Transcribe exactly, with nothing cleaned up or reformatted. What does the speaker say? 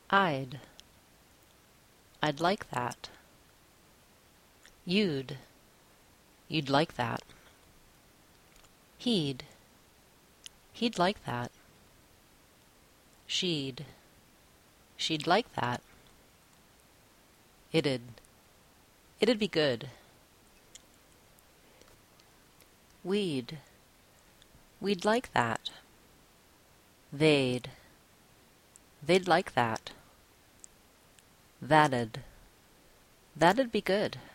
I'd. I'd like that. You'd. You'd like that. He'd. He'd like that. She'd. She'd like that. It'd. It'd be good. We'd. We'd like that. They'd. They'd like that. That'd. That'd be good.